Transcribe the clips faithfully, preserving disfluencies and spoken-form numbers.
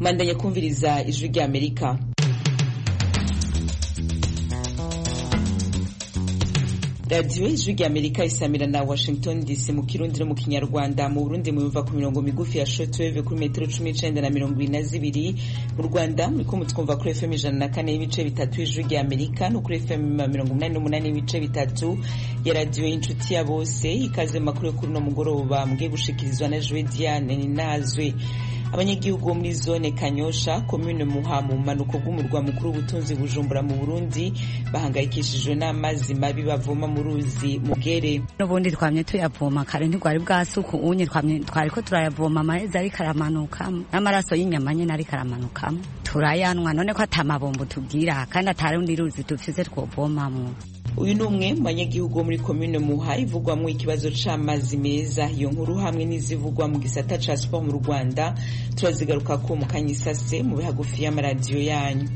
Mandanya kumviriza ijwi rya Amerika. Radio ijwi rya Amerika isamira na Washington D C mu Kirundi no mu Kinyarwanda. Mu Burundi muyumva ku mirongo migufi ya shortwave kuri metero cumi n'icenda na mirongo ine na zibiri. Mu Rwanda muriko mutwumva kuri F M ijana na kane n'ibice bitatu ijwi rya Amerika no kuri F M mirongo umunani n'umunani n'ibice bitatu ya radio inshuti ya bose. Ikaze makuru kuri no mugoroba mugiye gushikirizwa na Joe Diane Ninazwe. Abanyagihugu muri zone Kanyosha commune Muha mu manuko bw'umurwa mukuru w'ubutunzi Bujumbura mu Burundi bahangayikishijwe n'amazi mabi bavoma mu ruzi Mugere. N'ubundi twamye tuyavoma kare ntigwari bwasuku unye twamye twariko turayavoma amaheza ari karamanuka n'amaraso y'inyama nyene ari karamanuka turayanwa none ko atamabombo tubwira kandi atarundi ruzi dufise twovomamwo. Uyu numwe mu banyagihugu muri commune Muha ivugwamwo ikibazo c'amazi meza. Iyo nkuru hamwe n'izivugwa mu gisata ca sport mu Rwanda turazigaruka ko mu kanyisase mu bihagufi y'amaradiyo yanyu.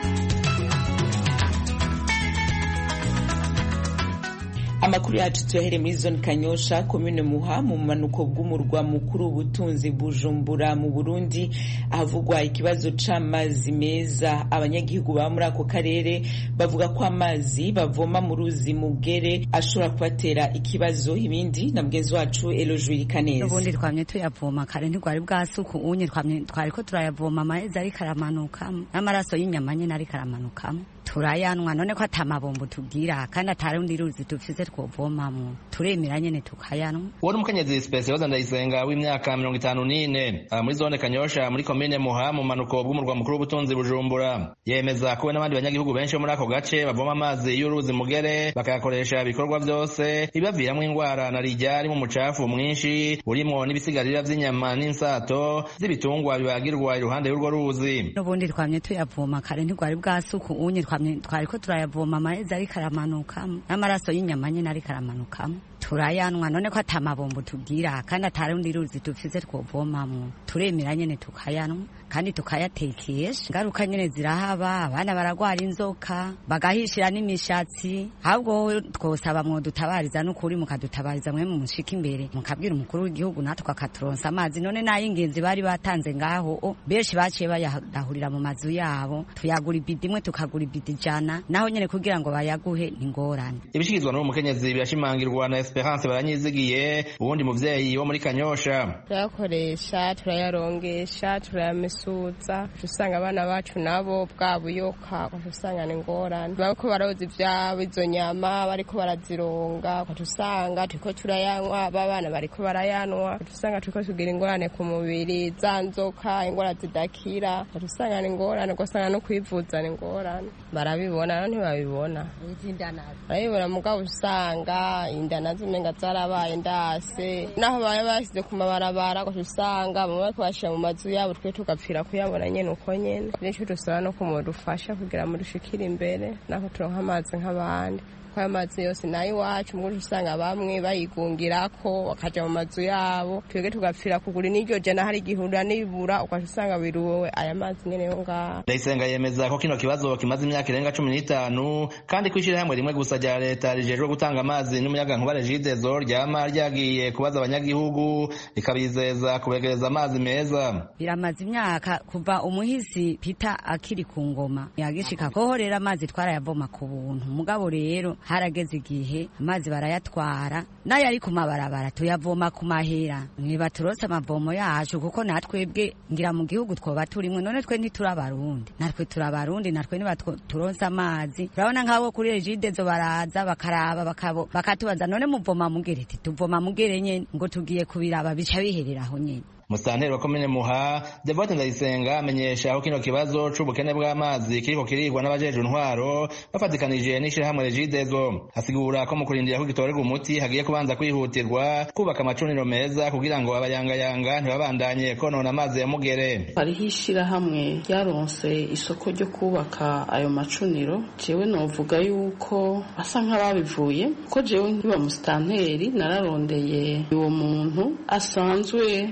Amakuru yacu tuyahere muri zone Kanyosha commune Muha mu manuko bw'umurwa mukuru w'ubutunzi Bujumbura mu Burundi ahavugwa ikibazo c'amazi meza. Abanyagihugu ba muri ako karere bavuga ko amazi bavoma mu ruzi Mugere ashobora kubatera ikibazo. Ibindi na mugenzi wacu Elojuiri Kaneza. N'ubundi twamye tuyavoma kare ntigwari bwasuku unye twamye twariko turayavoma amaheza ari karamanuka n'amaraso y'inyama nyene ari karamanuka turayanwa none ko atamabombo tubwira kandi atarundi ruzi dufise twovomamwo turemera nyene tukayanwa. Uwo n'umukenyezi Specioza Ndayisenga w'imyaka mirongo itanu n'ine muri zone Kanyosha muri commune Muha mu manuko bw'umurwa mukuru w'ubutunzi Bujumbura yemeza ko n'abandi banyagihugu benshi muri ako gace bavoma amazi y'uruzi Mugere bakayakoresha ibikorwa byose bibaviramwo ingwara na rijya ari mu mucafu mwinshi urimo n'ibisigarira vy'inyama n'insato z'ibitungwa bibagirwa iruhande y'urwo ruzi. N'ubundi twamye tuyavoma kare ntigwari bwasuku unye twariko turayavoma amaheza ari karamanuka n'amaraso y'inyama nyene ari karamanuka turayanwa none ko atamabombo tubwira kandi atarundi ruzi dufise twovomamwo turemera nyene tukayanwa kandi tukayatekesha. Ngaruka nyene zirahaba, abana baragwara inzoka bagahishira n'imishatsi. Ahubwo twosaba mwo dutabariza n'ukuri mukadutabariza mwe mu mushika imbere mukabwira umukuru w'igihugu natwe akaturonsa amazi none n'ay'ingenzi bari batanze ngaho benshi baciye bayahurira mu mazu yabo tuyagura ibidi imwe tukagura ibidi jana naho nyene kugira ngo bayaguhe n'ingorane. Ibishikizwa n'uwo mukenyezi birashimangirwa na Esperance Baranyizigiye ubundi muvyeyi wo muri Kanyosha. Turayakoresha turayarongesha turayamisuza usanga abana bacu nabo bwa buyoka usanga ni ngorane bako baroza ivyabo izo nyama bariko barazironga usanga turiko turayanywa babana bariko barayanwa usanga turiko tugira ingorane ku mubiri zanzoka ingora zidakira usanga ni ngorane gusanga no kwivuza ni ngorane barabibona none babibona izindana barabibona mugabo usanga indana zimenga zarabaye ndase naho baye basize ku mabarabara usanga mu bariko bashira mu mazu yabo twe tugapfira kuyabona nyene uko nyene nico dusaba no kumudufasha kugira mu dushikira imbere nako turonka amazi nk'abandi. Kwa mazi yose nayi wacu muri usanga bamwe bayigungirako bakaja mu mazu yabo twege tugapfira kugura n'iryo jana hari gihura n'ibura ukasanga biruwe aya mazi nyene yo nga. Ndayisenga yemeza ko kino kibazo kimaze imyaka irenga cumi n'itanu kandi kwishira hamwe rimwe gusa rya leta rijejwe gutanga amazi n'umuyaga nkuba Regideso ryama ryagiye kubaza abanyagihugu rikabizeza kubegereza amazi meza. Biramaze imyaka kuva umuhisi Peter akiri ku ngoma yagishika ko rero amazi twarayavoma ku buntu mugabo rero harageze igihe amazi barayatwara nayo ari ku mabarabara tuyavoma ku mahera niba turose amavomo yacu kuko natwebwe ngira mu gihugu twoba turimwe none twe ntiturabarundi natwe turabarundi natwe niba turonse amazi urabona nk'abo kuri Regideso baraza bakaraba bakabo bakatubaza none muvoma Mugere tuvoma Mugere nyene ngo tugiye kubiraba bica bihereraho nyene. Musanteri wa komine Muha Devote Ndayisenga amenyesha aho kino kibazo c'ubukene bw'amazi kiriko kirigwa n'abajeje intwaro bafatikanije n'ishirahamwe Regideso. Asigura ko mu kurindira ko gitorerwa umuti hagiye kubanza kwihutirwa kubaka amacuniro meza kugira ngo abayangayanga ntibabandanye konona amazi ya Mugere. Hariho ishirahamwe ryaronse isoko ryo kubaka ayo macuniro jewe novuga yuko basa nk'ababivuye ko jewe nkiba musitanteri nararondeye uwo muntu asanzwe yaronse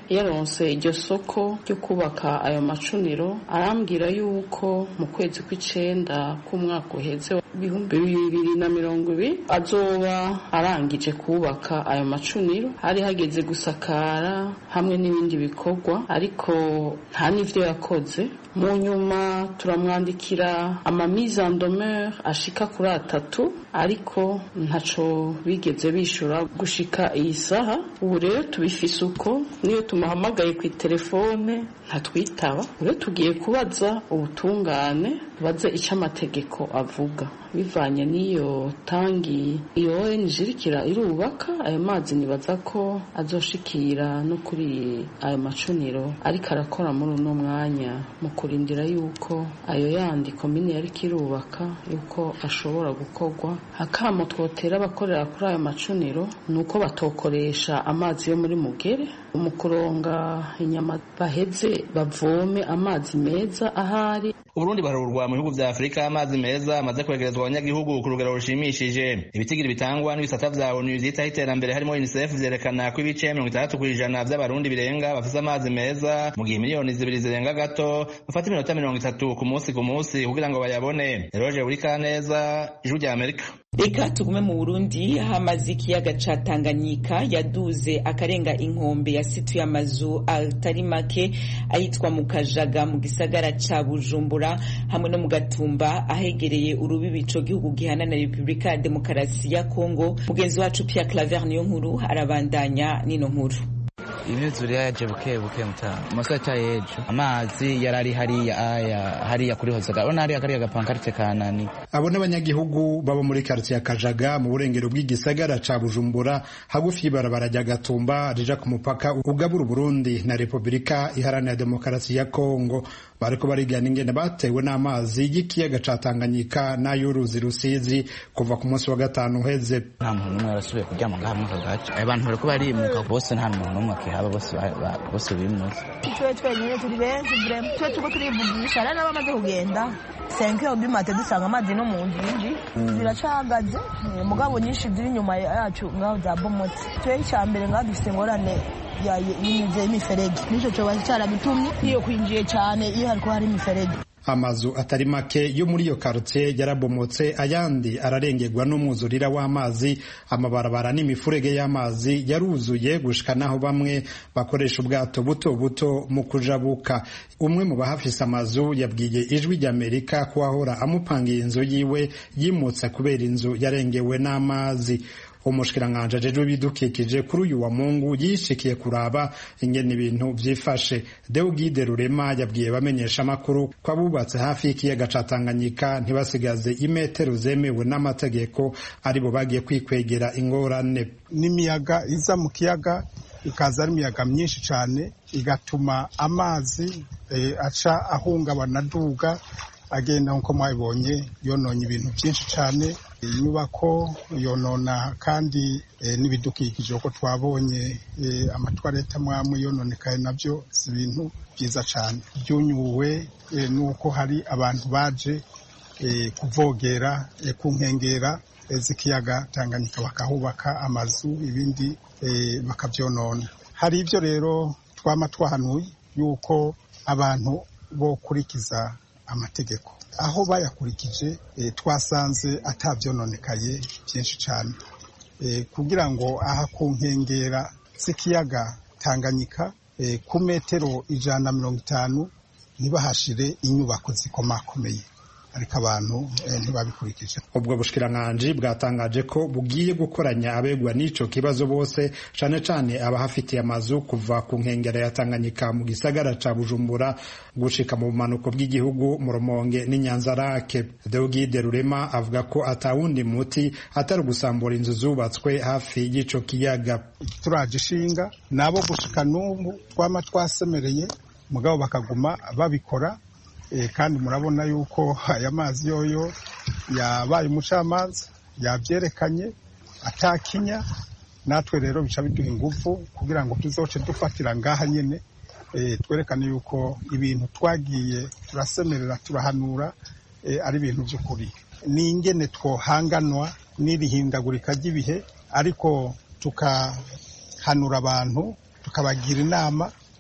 yaronse iryo soko ryo kubaka ayo macuniro arambwira yuko mu kwezi kw'icenda k'umwaka uheze ibihumbi bibiri na mirongo ibiri azoba arangije kubaka ayo macuniro, hari hageze gusakara hamwe n'ibindi bikorwa, ariko nta n'ivyo yakoze. Mu nyuma turamwandikira amamise en demeure ashika kuri atatu, ariko ntaco bigeze bishura gushika iyi saha. Ubu rero tubifise uko, niyo tumuhamagaye ku telefone ntatwitaba. Rero tugiye kubaza ubutungane, baze ico amategeko avuga bivanye n'iyo tangi iyo O N G irikira irubaka ayo mazi. Nibaza ko azoshikira no kuri ayo macuniro ariko arakora muri uno mwanya mu kurindira yuko ayo yandi komine yari kirubaka yuko ashobora gukorwa. Hakamo twotera abakorera kuri ayo macuniro nuko batokoresha amazi yo muri Mugere mu kuronga inyama, baheze bavome amazi meza ahari. Uburundi barurwa mu bihugu vya Afrika amazi meza amaze kwegerezwa abanyagihugu ku rugero rushimishije. Ibitigiri bitangwa n'ibisata vya O N U vyitaho iterambere harimo UNICEF vyerekana ko ibice mirongo itandatu kw'ijana vy'abarundi birenga bafise amazi meza, mu gihe miliyoni zibiri zirenga gato bafata iminota mirongo itatu ku munsi ku munsi kugira ngo bayabone. Roger Burikaneza, Ijwi rya Amerika. Reka tugume mu Burundi, hamaze ikiyaga ca Tanganyika yaduze akarenga inkombe yasituye amazu atari make ahitwa mu Kajaga mu gisagara ca Bujumbura hamwe no mu Gatumba ahegereye urubibi ico gihugu gihana na Republika ya Demokarasi ya Kongo. Mugenzi wacu Pierre Claver niyo nkuru arabandanya nino nkuru. Imyuzure yaje buke buke mutana masata yejo amazi yarari hariya aya hariya kuri hozaga ona hariya kariya gapankarite kanani. Abo n'abanyagihugu baba muri quartier ya Kajaga mu burengero bw'igisagara ca Bujumbura hagufi ibarabara rya Gatumba rija ku mupaka ugabura Burundi na Republika Iharanira Demokarasi ya Kongo. Bariko barigana ingene batewe n'amazi y'ikiyaga ca Tanganyika n'ay'uruzi Rusizi kuva ku munsi wa gatanu uheze. Nta muntu n'umwe yarasubiye kuryama ngaha mu kagace. Abantu bariko barimuka bose, nta muntu n'umwe akihaba, bose bose bimuze. Twe twenyine turi benshi vrem. Twe tuko turivugisha rero n'abamaze kugenda cinq heures du matin dusanga amazi no mu ngingi ziracagaze, mugabo nyinshi ziri nyuma yacu ngaho za bomotse. Twe cyambere ngaho dufite ngorane ya yimize imiferege nico cyo bacara bitumye iyo kwinjiye cyane iyo hariko hari imiferege. Amazu atari make yo muri iyo quartier yarabomotse, ayandi ararengerwa n'umwuzurira w'amazi, amabarabara n'imifurege y'amazi yaruzuye gushika naho bamwe bakoresha ubwato buto buto mu kujabuka. Umwe mu bahafise amazu yabwiye Ijwi rya Amerika ko ahora amupangiye inzu yiwe yimutse kubera inzu yarengewe n'amazi. Umushikiranganje ajejwe ibidukikije kuri uyu wa Mungu yishikiye kuraba ingene ibintu vyifashe. Deugide Rurema yabwiye bamenyesha makuru ko abubatse hafi y'ikiyaga ca Tanganyika ntibasigaze imetero zemewe n'amategeko, aribo bagiye kwikwegera ingorane. N'imiyaga iza mu kiyaga ikaza ari imiyaga myinshi cane igatuma amazi e, aca ahungabana duga agenda nko mwabonye yononye ibintu byinshi cyane, inyubako yonona kandi e, n'ibidukikije uko twabonye e, amatwareta mwamwe yononekaye navyo si ibintu byiza cyane. Byunyuwe e, nuko hari abantu baje e, kuvogera e, ku nkengera e, z'ikiyaga Tanganyika bakahubaka amazu ibindi e, bakavyonona. Hari ibyo rero twama twahanuye yuko abantu bo kurikiza amategeko. Aho bayakurikije e, twasanze atavyononekaye byinshi cyane e, kugira ngo aha ku nkengera z'ikiyaga Tanganyika e, ku metero ijana na mirongo itanu ntibahashire inyubako zikomakomeye, ariko abantu e, ntibabikurikije. Ubwo bushikiranganje bwatangaje ko bugiye gukoranya abegwa n'ico kibazo bose, cane cane abahafitiye amazu kuva ku nkengera ya Tanganyika mu gisagara ca Bujumbura gushika mu bumanuko bw'igihugu mu Rumonge n'Inyanzarake. Deugide Rurema avuga ko atawundi muti atari gusambura inzu zubatswe hafi y'ico kiyaga. Turaje shinga nabo gushika n'ubu twama twasemereye mugabo bakaguma babikora. E, kandi murabona yuko aya mazi yoyo yabaye umucamanza yabyerekanye atakinya, natwe rero bica biduha ingufu kugira ngo tuzoce dufatira ngaha nyene e, twerekane yuko ibintu twagiye turasemerera turahanura e, ari ibintu by'ukuri. Ni ingene twohanganwa n'irihindagurika ry'ibihe, ariko tukahanura abantu tukabagira inama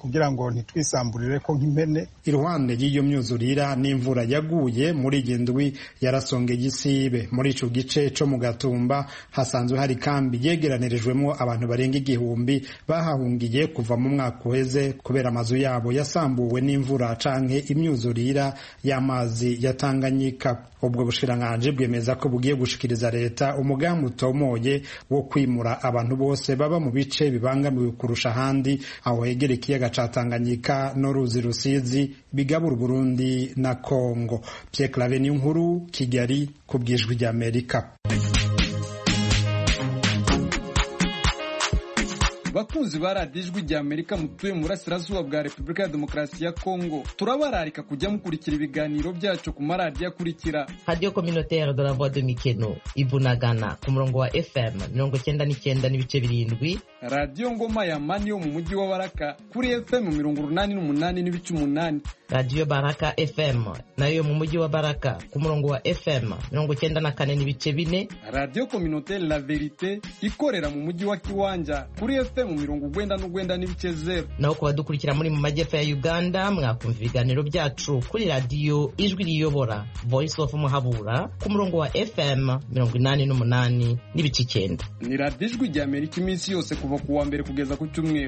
kugira ngo ntitwisamburire ko nk'impene. Iruhande y'iyo myuzurira n'imvura yaguye muri iyi ndwi yarasongeye isibe. Muri ico gice co mu Gatumba hasanzwe hari kambi yegeranirijwemo abantu barenga igihumbi bahahungiye kuva mu mwaka uheze kubera amazu yabo yasambuwe n'imvura canke imyuzurira y'amazi ya Tanganyika. Ubwo bushiranganje bwemeza ko bugiye gushikiriza leta umugambi utomoye wo kwimura abantu bose baba mu bice bibangamiwe kurusha ahandi aho hegera ikiyaga ca Tanganyika n'uruzi Rusizi bigabura Burundi na Kongo. Pierre Claver Niyonkuru, Kigali, ku bw'Ijwi ry'Amerika. Bakunzi ba radiyo Ijwi ry'Amerika mutuye mu burasirazuba bwa Repubulika ya Demokarasi ya Kongo, turabararika kujya mukurikira ibiganiro byacu ku maradiyo akurikira: Radio Communautaire de la Voix de Mikeno Ibunagana ku murongo wa F M mirongo cyenda n'icyenda n'ibice birindwi, Radio Ngoma ya Mani yo mu mujyi wa Baraka kuri F M mirongo urunani n'umunani n'ibice umunani, Radio Baraka F M nayo mu mujyi wa Baraka ku murongo wa F M mirongo cyenda na kane n'ibice bine, Radio Communautaire La Verite ikorera mu mujyi wa Kiwanja kuri F M mu mirongo ugwenda n'ugwenda n'ibice zero. Naho kuba dukurikira muri mu majyepfo ya Uganda mwakumva ibiganiro byacu kuri radio Ijwi riyobora Voice of Muhabura ku murongo wa F M mirongo inani n'umunani n'ibice icyenda. Ni radiyo Ijwi ry'Amerika iminsi yose kuva ku wa mbere kugeza ku cyumweru.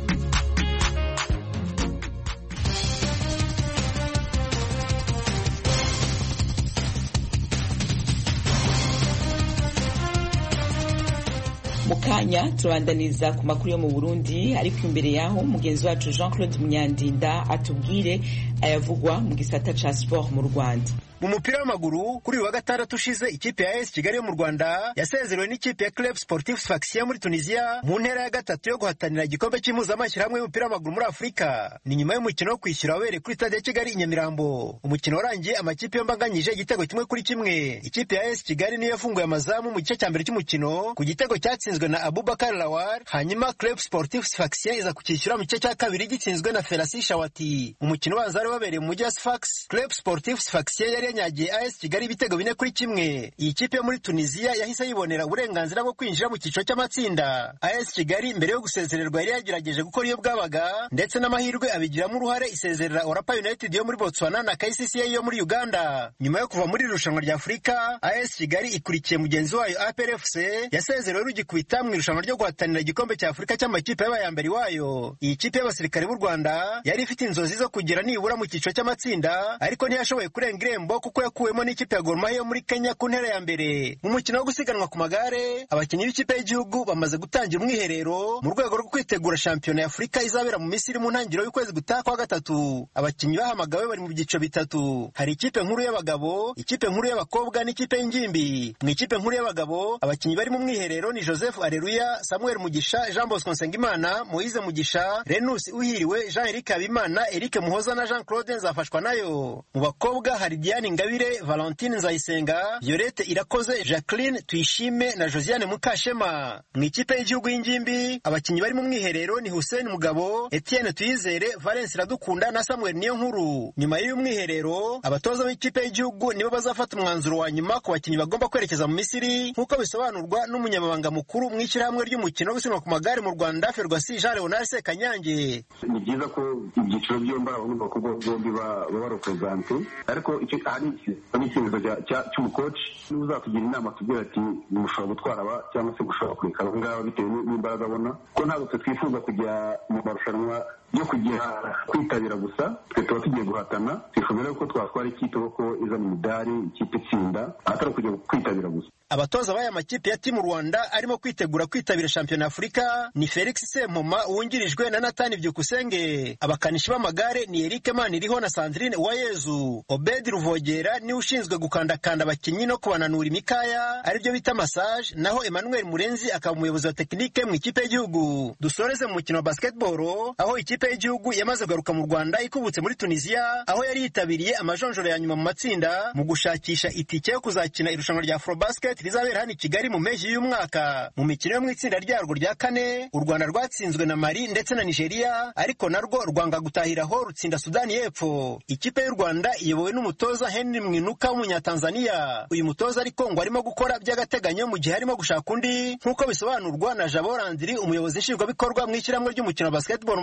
Mukanya turabandaniza ku makuru yo mu Burundi, ariko imbere yaho mugenzi wacu Jean-Claude Munyandinda atubwire ayavugwa mu gisata ca sport mu Rwanda. Mu mupira w'amaguru kuri wa gatandatu ushize ikipe ya A S Kigali yo mu Rwanda yasezerewe n'ikipe ya Club Sportif Sfaxien muri Tunisia mu ntera ya gatatu yo guhatanira igikombe cy'impuzamashyirahamwe y'umupira w'amaguru muri Afurika. Ni nyuma y'umukino wo kwishyura wabereye kuri stade ya Kigali i Nyamirambo. Umukino warangiye amakipe yombi anganyije igitego kimwe kuri kimwe. Ikipe ya A S Kigali niyo yafunguye amazamu mu gice cya mbere cy'umukino ku gitego cyatsinzwe na Abubakar Lawar, hanyuma Club Sportif Sfaxien iza kukishyura mu gice cya kabiri gitsinzwe na Ferasi Shawati. Umukino ubanza wari wabereye mu mujyi wa Sfax. Club Sportif Sfaxien yari yanyagiye A S Kigali ibitego bine kuri kimwe. Iyi kipe yo muri Tunisia yahise yibonera uburenganzira bwo kwinjira mu cyiciro cy'amatsinda. A S Kigali mbere yo gusezererwa yari yagerageje gukora iyo bwabaga ndetse n'amahirwe abigiramo uruhare isezerera Orapa United yo muri Botswana na K C C A yo muri Uganda. Nyuma yo kuva muri irushanwa rya Afurika, A S Kigali ikurikiye mugenzi wayo A P R F C yasezerewe rugikubita mu irushanwa ryo guhatanira igikombe cya Afurika cy'amakipe y'abayambere wayo. Iyi kipe y'abasirikare b'u Rwanda yari ifite inzozi zo kugera nibura mu cyiciro cy'amatsinda, ariko ntiyashoboye kurenga irembo kuko yakuwemo n'ikipe ya Gor Mahia yo muri Kenya ku ntera ya mbere. Mu mukino wo gusiganwa ku magare, abakinnyi b'ikipe y'igihugu bamaze gutangira umwiherero mu rwego rwo kwitegura shampiyona ya Afurika izabera mu Misiri mu ntangiriro y'ukwezi gutaha kwa gatatu. Abakinnyi bahamagawe bari mu byiciro bitatu: hari ikipe nkuru y'abagabo, ikipe nkuru y'abakobwa n'ikipe y'ingimbi. Mu ikipe nkuru y'abagabo, abakinnyi bari mu mwiherero ni Joseph Areruya, Samuel Mugisha, Jean Bosco Nsengimana, Moise Mugisha, Renus Uhiriwe, Jean-Eric Habimana, Eric Muhoza na Jean-Claude Nzafashwa nayo. Mu bakobwa hari Diane Ngabire, Valentine Nzayisenga, Violette Irakoze, Jacqueline Tuyishime na Josiane Mukashema. Mu ikipe y'igihugu y'ingimbi, abakinnyi bari mu mwiherero ni Hussein Mugabo, Etienne Tuyizere, Valence Iradukunda na Samuel Niyonkuru. Nyuma y'uyu mwiherero, abatoza b'ikipe y'igihugu nibo bazafata umwanzuro wa nyuma ku bakinnyi bagomba kwerekeza mu Misiri, nk'uko bisobanurwa n'umunyamabanga mukuru mu ishyirahamwe ry'umukino wo gusiganwa ku magare mu Rwanda, Ferwasi Jean Leonard Sekanyange. Ni byiza ko ibyiciro byombi abagomba kuba bombi baba represente, ariko icyo ari icyemezo cy'umukoci niba uzatugira inama tubwira ati mushobora gutwara aba cyangwa se gushobora kureka aba ngaba bitewe n'imbaraga abona, ko ntabwo twe twifuza kujya mu marushanwa yo kugira kwitabira gusa, twe tuba tugiye guhatana. Twifuza rero ko twatwara ikipe kuko iza mu midari, ikipe itsinda, atari kujya kwitabira gusa. Abatoza b'aya makipe ya Team Rwanda arimo kwitegura kwitabira shampiyona ya Afurika ni Felix Sempoma wungirijwe na Nathan Byukusenge. Abakanishi b'amagare ni Eric Maniriho na Sandrine Uwayezu. Obed Ruvogera ni ushinzwe gukandakanda abakinnyi no kubananura imikaya aribyo bita massage, naho Emmanuel Murenzi akaba umuyobozi wa tekinike mu ikipe y'igihugu. Dusoreze mu mukino wa basketball, aho ikipe y'igihugu yamaze kugaruka mu Rwanda ikubutse muri Tunisia, aho yari yitabiriye amajonjoro ya nyuma mu matsinda mu gushakisha itike yo kuzakina irushanwa rya Afrobasket rizabera hano i Kigali mu mpeshyi y'umwaka. Mu mikino yo mu itsinda ryarwo rya kane, u Rwanda rwatsinzwe na Mali ndetse na Nigeria, ariko narwo rwanga gutahiraho rutsinda Sudani y'Epfo. Ikipe y'u Rwanda iyobowe n'umutoza Henry Mwinuka w'umunyatanzania. Uyu mutoza ariko ngo arimo gukora by'agateganyo mu gihe arimo gushaka undi, nk'uko bisobanurwa na Jabo Landry, umuyobozi nshingwabikorwa mu ishyirahamwe ry'umukino wa basketball mu Rwanda,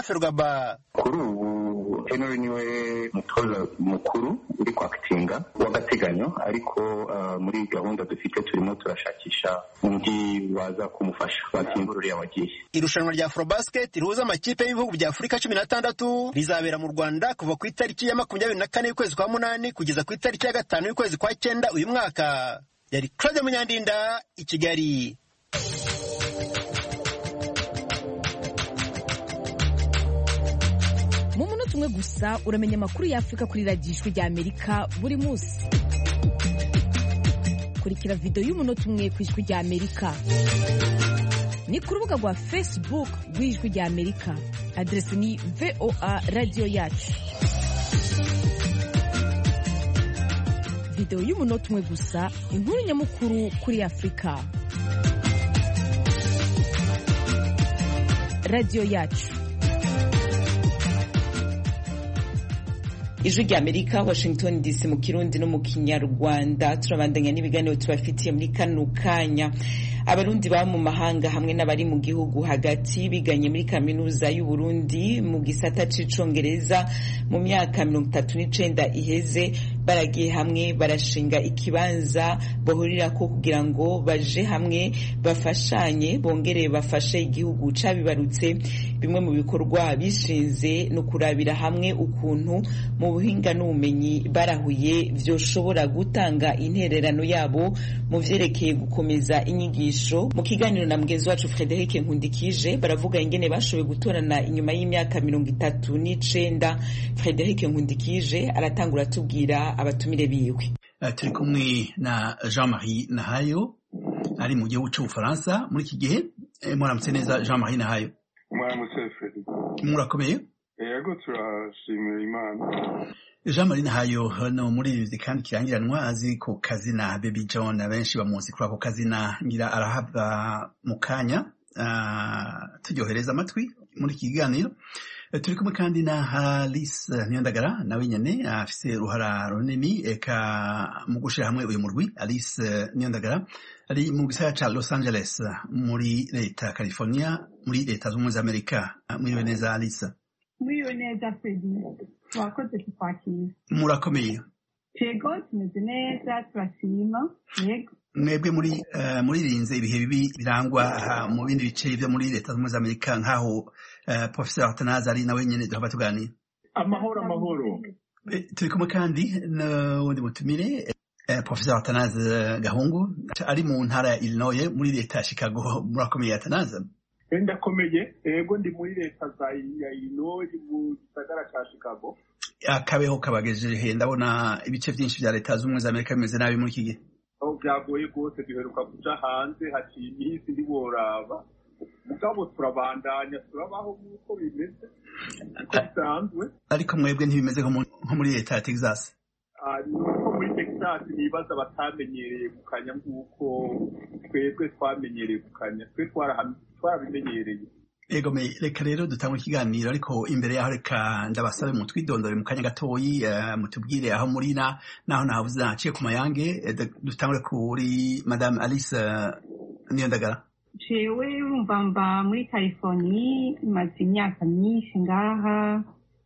Ferwaba. Kuri ubu Henry niwe mutoza mukuru uri kwakitinga w'agateganyo, ariko uh, muri gahunda dufite turimo turashakisha undi waza kumufasha wasimburira abagiye. Irushanwa rya Afrobasket rihuza amakipe y'ibihugu bya Afurika cumi na tandatu rizabera mu Rwanda kuva ku itariki ya makumyabiri na kane y'ukwezi kwa munani kugeza ku itariki ya gatanu y'ukwezi kwa cyenda uyu mwaka. Yari Claude Munyandinda i Kigali. Mu munota umwe gusa uramenya amakuru ya Afurika kuri radiyo ijwi rya Amerika buri munsi. Kurikira video y'umunota umwe ku ijwi rya Amerika ni ku rubuga rwa Facebook rw'ijwi rya Amerika. Adresi ni V O A Radio Yacu. Video y'umunota umwe gusa, inkuru nyamukuru kuri Afurika. Radio Yacu. Ijwi rya Amerika, Washington D C mu Kirundi no mu Kinyarwanda. Turabandanya n'ibiganiro tubafitiye muri kano kanya. Abarundi ba mu mahanga hamwe n'abari mu gihugu hagati biganye muri kaminuza y'u Burundi mu gisata c'icongereza mu myaka mirongo itatu n'icenda iheze baragiye hamwe barashinga ikibanza bohurirako kugira ngo baje hamwe bafashanye bongere bafashe igihugu cabibarutse. Bimwe mu bikorwa bishinze no kurabira hamwe ukuntu mu buhinga n'ubumenyi barahuye vyoshobora gutanga intererano yabo mu vyerekeye gukomeza inyigisho. Mu kiganiro na mugenzi wacu Frederic Nkundikije baravuga ingene bashoboye gutorana inyuma y'imyaka mirongo itatu n'icenda. Frederic Nkundikije aratangura tubwira abatumire biwe. Turi kumwe na Jean-Marie Nahayo ari mu gihugu c'Ubufaransa muri iki gihe. Muramutse neza Jean-Marie Nahayo? Muramutse Frederic. Murakomeye? Yego turashimira Imana. Jean-Marie Nahayo hano muri izi kandi kirangiranwa azi ku kazina Baby John, abenshi bamuzi kuri ako kazina, ngira arahava mu kanya uh, turyohereza amatwi muri iki kiganiro. Uh, turi kumwe kandi na Alice Niyondagara nawe nyene afise uruhara runini eka mu gushira hamwe uyu murwi. Alice Niyondagara ari mu gisagara ca Los Angeles muri leta California muri leta z'ubumwe za Amerika. Uh, mwiriwe neza Alice? Mwiriwe neza Fredi, twakoze tukwakira. Murakomeye? Yego tumeze neza turashima. Yego mwebwe muri uh, muririnze ibihe bibi birangwa uh, mu bindi bice byo muri leta z'ubumwe za Amerika nkaho uh, Professor Atanazi ari nawe nyene duhava tuganira. Amahoro amahoro. E, turi kumwe kandi n'uwundi mutumire uh, Professor Atanazi Gahungu ari mu ntara ya Illinois muri leta ya Chicago. Murakomeye Atanazi? Ndakomeye, ego ndi muri leta za ya Illinois mu gisagara ca Chicago. Akabeho kabagejeje, ndabona ibice byinshi bya leta z'ubumwe za Amerika bimeze nabi muri iki gihe. Aho byagoye rwose duheruka kuja hanze haciye imisi ntiworaba, mugabo turabandanya turabaho nk'uko bimeze uko bisanzwe. Ariko mwebwe ntibimeze nko muri leta ya Texas? Nuko muri Texas nibaza batamenyereye gukanya nk'uko twebwe twamenyereye gukanya, twe twarabimenyereye. Ego me reka rero dutangwe ikiganiro, ariko imbere yaho reka ndabasabe mu twidondore mu kanya gatoyi uh, mutubwire aho muri na naho nahavuze naciye ku mayange. Dutangure kuri Madame Alice uh, Niyondagara. Jewe urumva mba muri California maze imyaka myinshi ngaha.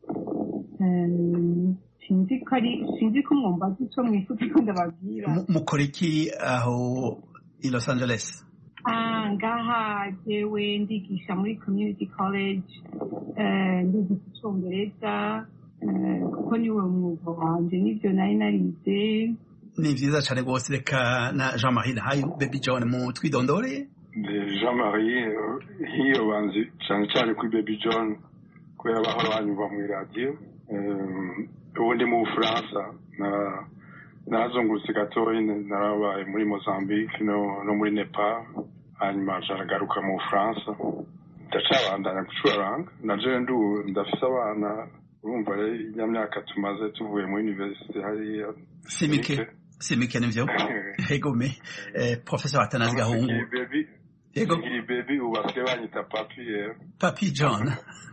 Um, sinzi ko ari sinzi ko mwumva icyo mwifuza ko ndababwira. Mukora iki aho i Los Angeles? Ah, ngaha jewe ndigisha muri community college, eh ndigisha icongereza, eh kuko niwe mwuga wanje nivyo nari narize. Ni vyiza cane rwose. Reka na Jean-Marie Nahayo Baby John mu twidondore. Jean-Marie hiyo banzi cyane cyane kuri Baby John kubera bahora banyumva mu radio. Ubu ndi mu Bufaransa na nazungurutse gatoyi, narabaye muri Mozambique no, no muri Nepal, hanyuma jaragaruka mu Bufaransa ndacabandanya gucuranga. Naje ndu ndafise abana, urumva ya myaka tumaze tuvuye mu university hariya simike simike nivyo. Ego me eh, Professor Atanazi Gahungu. Ego ngiri baby ubafite banyita Papi eh. Papi John.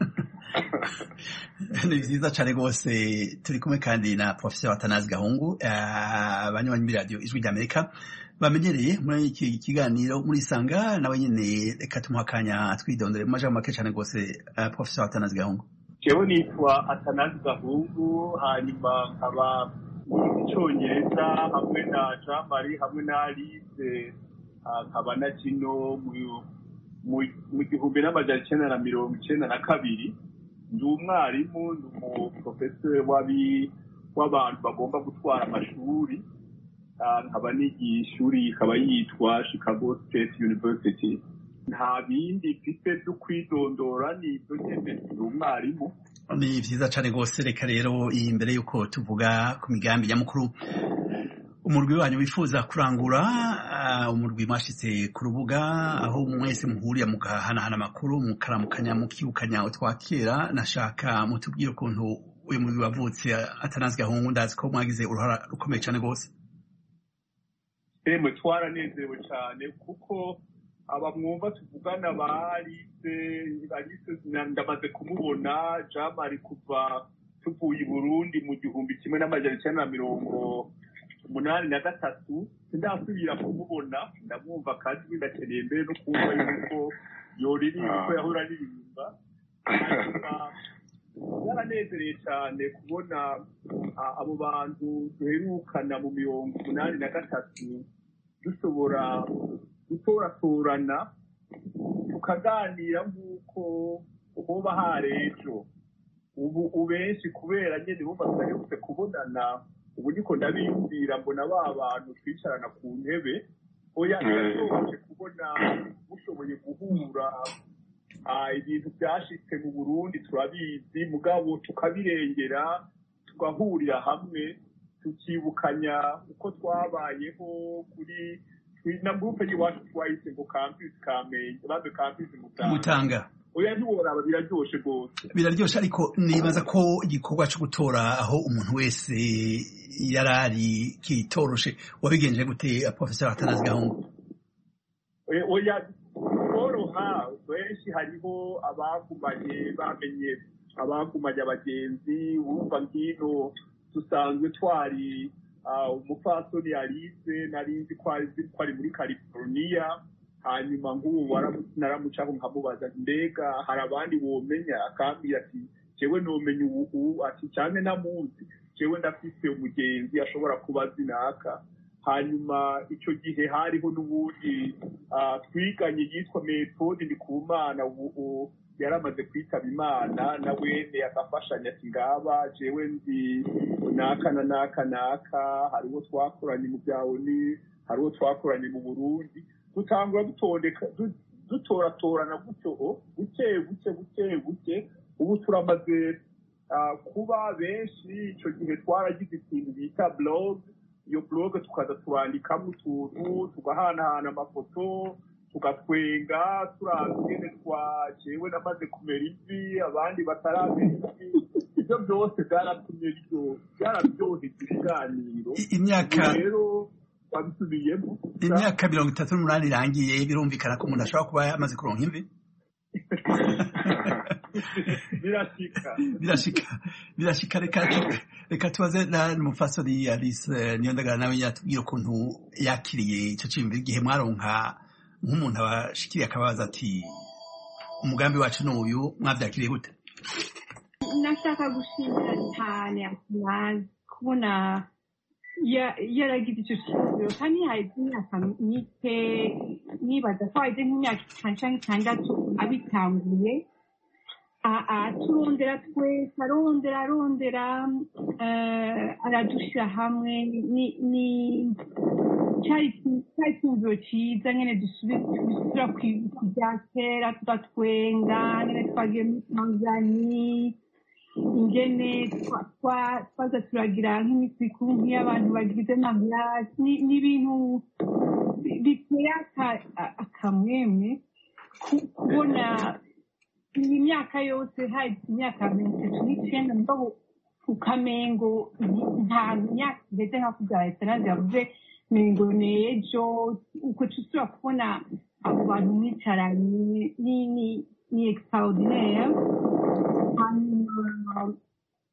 Ni vyiza cane rwose. Turi kumwe kandi na Professor Atanazi Gahungu, abanywanyi uh, muri radio Ijwi ry'Amerika. bamenyereye muri iki kiganiro muri sanga nawe nyene reka tumuhakanya twidondere mu majambo make cane gose uh, Professor Atanazi Gahungu. Jewe nitwa Atanazi Gahungu hanyuma nkaba icongereza hamwe na Jean Marie hamwe na Alice nkaba na kino mu gihumbi n'amajana icenda na mirongo icenda na kabiri ndi umwarimu ndi umuprofeseri w'abantu bagomba gutwara amashuri nkaba nigiye ishuri ikaba yitwa Chicago State University. Nta bindi mfite byo kwidondora ni ibyo nyene ndi umwarimu. Ni vyiza cane gose. Reka rero imbere yuko tuvuga ku migambi nyamukuru umurwi wanyu wifuza kurangura, uh, umurwi mwashitse ku rubuga aho mwese muhurira mugahanahana amakuru mukaramukanya mukibukanya utwakera, nashaka mutubwire ukuntu uyu murwi wavutse. Atanazi Gahungu, ndazi ko mwagize uruhara rukomeye cane gose. Emwe twaranezerewe cane kuko abamwumva tuvugana barise barise ndamaze kumubona Jean Marie kuva tuvuye i Burundi mu gihumbi kimwe n'amajana icenda na mirongo umunani na gatatu sindasubira kumubona, ndamwumva kandi ndakeneye mbere no kumva yuko yoririmba uko yahora aririmba. Yaranezereye cyane kubona abo bantu duherukana mu mirongo umunani na gatatu dushobora gutoratorana tukaganira nk'uko hoba hari ejo. Ubu benshi kubera nyine bumva tudaherutse kubonana, ubu niko ndabiyumvira mbona ba bantu twicarana ku ntebe. Oya birashoboje kubona mushoboye guhura ibintu byashitse mu Burundi turabizi, mugabo tukabirengera tugahurira hamwe tukibukanya uko twabayeho kuri na groupe y'iwacu twahise ngo campus Kamenge babe campus Mutanga. Oya ntiworaba biraryoshe gose. Biraryoshe, ariko nibaza ko igikorwa cyo gutora aho umuntu wese yarari kitoroshe. Wabigenje gute Professor Atanazi Gahungu? Oya koroha, benshi hariho abagumanye bamenye abagumanye abagenzi. Urumva ngino dusanzwe twari umupfasoni Alice narinzi ko ari muri California, hanyuma nk'ubu naramucaho nkamubaza mbega hari abandi womenya, akambwira ati jewe nomenya ubu, ati cyane namuzi jewe ndafise umugenzi ashobora kuba zinaka. Hanyuma icyo gihe hariho n'ubundi twiganye yitwa Methode Ndikumana, ubu yaramaze kwitaba Imana, nawene akafashanya ati ngaba jewe nzi naka na naka naka, hariho twakoranye mu byawo ni hariho twakoranye mu Burundi. Dutangura dutondeka dutoratorana gutyo buke buke buke buke. Ubu turamaze kuba benshi. Icyo gihe twaragize ikintu bita blog. Iyo blog tukaza turandikamo utuntu tugahanahana amafoto tugatwenga turabwene twa jewe namaze kumera ivi abandi bataramera ivi. Ibyo byose byaratumye ryo byarabyoheza ibiganiro. Imyaka rero babisubiyemo imyaka mirongo itatu n'umunani irangiye, birumvikana ko umuntu ashobora kuba yamaze kuronka imvi. birashika birashika birashika reka reka tubaze na mufasoni Alice Niyondagara nawe yatubwira ukuntu yakiriye ico cimbi igihe mwaronka nk'umuntu abashikiriye akabaza ati umugambi wacu n'uyu, mwavyakiriye gute? Nashaka gushimira cyane Atanazi kubona yaragize icyo kibazo kandi hari imyaka mike, nibaza ko hari nk'imyaka itanu cyangwa itandatu abitanguye. Turondera twese arondera arondera aradushyira hamwe. cyari icyumviro cyiza nyine dusubira ku bya kera tugatwenga, nyine twagiye muri Tanzania ingene twaza turagira nk'imisiku nk'iy'abantu bagize amagirasi. ni ibintu biteye akamwemwe kubona iyi myaka yose hari imyaka mirongo itatu n'icyenda mugabo ukamengo nta myaka igeze nka kubyara Atanazi yavuze mengo nejo uko tusubira kubona abo bantu mwicaranye ni ni extraordinaire.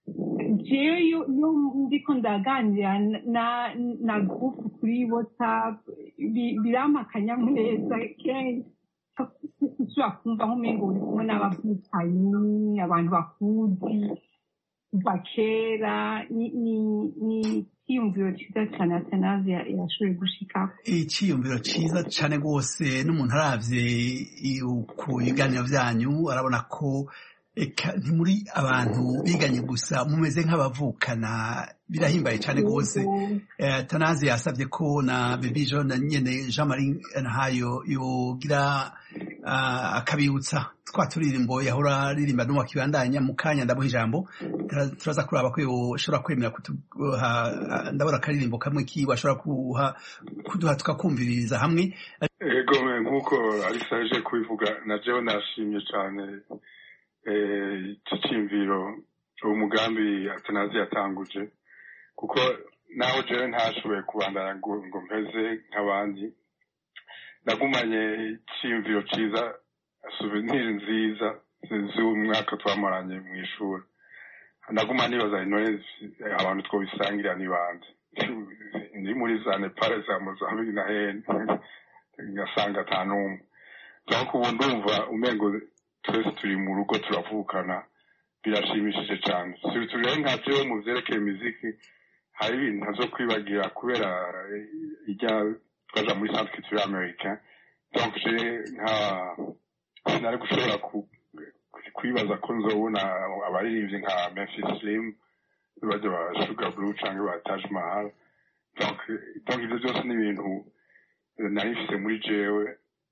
jewe iyo ndiko ndaganira na na groupe kuri WhatsApp birampa akanyamuneza kenshi ushobora kumva nk'umengo uri kumwe n'abavukanyi abantu bakuzi kuva kera ni icyiyumviro cyiza cyane Atanazi yashoboye gushika. Icyiyumviro cyiza cyane rwose n'umuntu aravye ku biganiro byanyu arabona ko eka ntimuri abantu biganye gusa mumeze nk'abavukana birahimbaye cyane rwose. Atanazi yasabye ko na Baby John na nyene Jean Marie Nahayo yogira akabibutsa twa turirimbo yahora aririmba n'uwa kibandanya mu kanya ndabuha ijambo turaza kuraba ko yoshobora kwemera kuduha ndabona akaririmbo kamwe kiwe ashobora kuha kuduha tukakumviririza hamwe. Ego nk'uko Alisa aje kubivuga na jewe nashimye cyane iki cyimviro umugambi Atanazi yatanguje kuko naho jewe ntashoboye kubandana ngo mpeze nk'abandi nagumanye icyiyumviro cyiza souvenir nziza z'umwaka twamaranye mu ishuri naguma nibaza intore abantu twobisangirira n'ibandi ndi muri za Nepal za Mozambique na hene ngasanga atanumwe donc ubu ndumva umengo twese turi mu rugo turavukana birashimishije cyane turi nka jewe mu vyerekeye muziki hari ibintu ntazo kwibagira kubera ijya twaja muri centre culturel américain donc j'ai nka sinari gushobora kwibaza ko nzobona abaririmbyi nka Memphis Slim baje ba Sugar Blue cyangwa ba Taj Mahal donc donc ibyo byose ni ibintu nari mfise muri jewe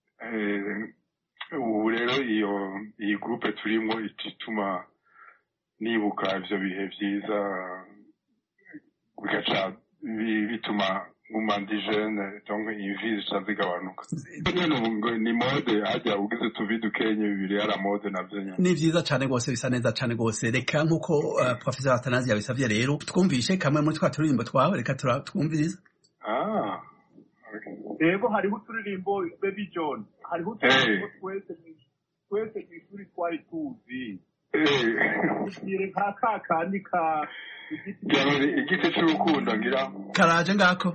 ubu rero iyo iyi groupe turimo ituma nibuka ivyo bihe vyiza bigaca bituma umandi jeune donc invize chazigabanuka ni mode ajya ugize tuvidu Kenya bibiri ara mode navyo ni vyiza cyane gose bisa neza cyane gose reka nkuko uh, professor Atanazi yabisavye rero twumvishe kamwe muri twa turirimbo twawe reka twumvirize. Ah ego hariho uturirimbo Baby John hariho uturirimbo twese twese kw'ishuri twari tuzi eh nka kakandi ka igiti cy'urukundo ngira karaje ngako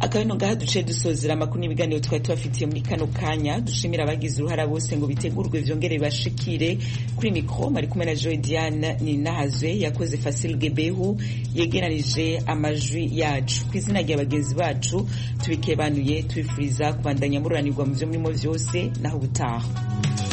akabino ngaha duce dusozera amakuru n'ibiganiro twari tubafitiye muri kano kanya. Dushimira abagize uruhara bose ngo bitegurwe vyongere bashikire. Kuri mikro mari kumwe na Joy Diane Ninahazwe yakoze Fasil Gebehu yegeranije amajwi yacu. Kwizina rya bagenzi bacu tubikebanuye twifuriza kubandanya mururanirwa mu vyo murimo vyose naho butaha.